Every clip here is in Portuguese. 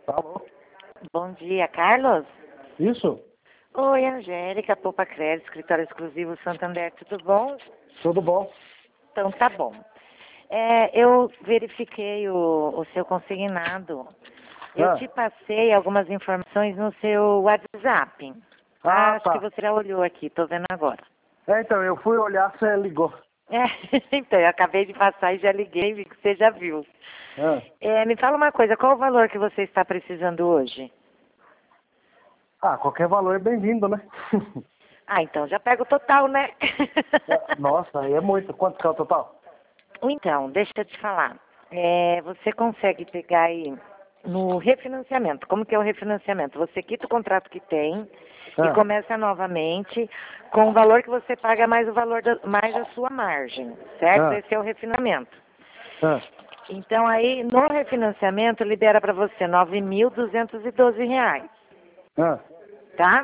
Alô? Bom dia, Carlos? Isso? Oi, Angélica, Poupa Crédito, Escritório Exclusivo Santander, tudo bom? Tudo bom? Então tá bom. Eu verifiquei o seu consignado. Eu te passei algumas informações no seu WhatsApp. Ah, Acho que tá. você já olhou aqui, tô vendo agora. Então, eu fui olhar, você ligou. Então, eu acabei de passar e já liguei, vi que você já viu. Ah, Me fala uma coisa, qual o valor que você está precisando hoje? qualquer valor é bem-vindo, né? Ah, então já pega o total, né? Nossa, aí é muito. Quanto que é o total? Então, deixa eu te falar. Você consegue pegar aí no refinanciamento. Como que é o refinanciamento? Você quita o contrato que tem e Ah, começa novamente com o valor que você paga mais o valor mais a sua margem, certo? ah, Esse é o refinamento. ah, Então aí no refinanciamento libera para você R$ 9.212, ah. tá?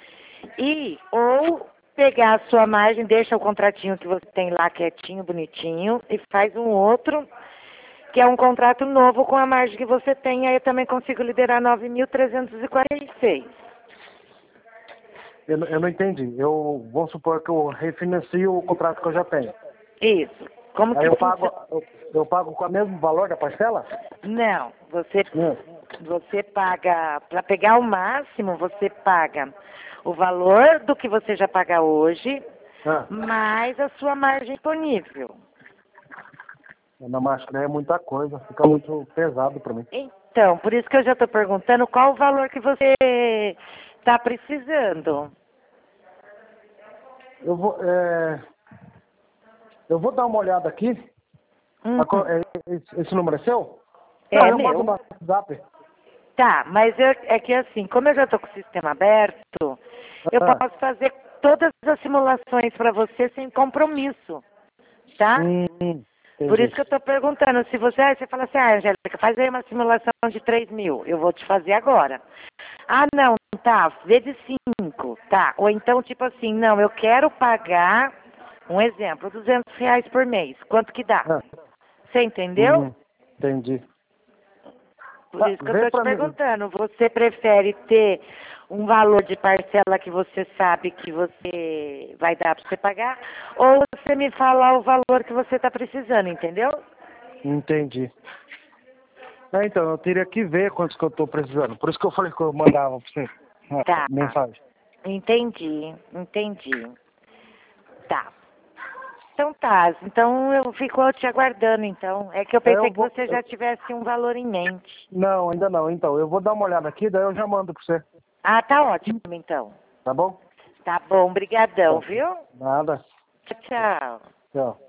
Ou pegar a sua margem, deixa o contratinho que você tem lá quietinho, bonitinho, e faz um outro, que é um contrato novo com a margem que você tem, aí eu também consigo liberar 9.346. Eu não entendi. Vamos supor que eu refinancio o contrato que eu já tenho. Isso. Como Aí que eu pago, funciona? eu pago com o mesmo valor da parcela? Não, Hum. você paga, para pegar o máximo, você paga o valor do que você já paga hoje, Ah, mais a sua margem disponível. na máquina é muita coisa, fica muito pesado para mim. Então, por isso que eu já estou perguntando qual o valor que você está precisando. Eu vou, eu vou dar uma olhada aqui. Hum, Esse número é seu? Não, é eu mando meu. no WhatsApp. Tá, mas é que assim, como eu já estou com o sistema aberto, eu Ah, posso fazer todas as simulações para você sem compromisso, tá? Por entendi. isso que eu estou perguntando, se você fala assim, Angélica, faz aí uma simulação de 3.000, eu vou te fazer agora. Ah, não, tá, vezes 5, tá. Ou então, tipo assim, não, eu quero pagar, um exemplo, R$ 200 por mês. Quanto que dá? Ah, Você entendeu? entendi. Por Tá, isso que eu vê estou te pra mim. perguntando. Você prefere ter um valor de parcela que você sabe que você vai dar para você pagar? Ou você me falar o valor que você está precisando, entendeu? Entendi. Então, eu teria que ver quantos que eu tô precisando. Por isso que eu falei que eu mandava pra você Tá, mensagem. entendi. Tá. Então tá, então eu fico te aguardando então. É que eu pensei Eu que vou. você já tivesse um valor em mente. Não, ainda não. Então, eu vou dar uma olhada aqui, daí eu já mando pra você. Ah, tá ótimo então. Tá bom? Tá bom, brigadão, Tá. viu? Nada. Tchau, tchau. Tchau.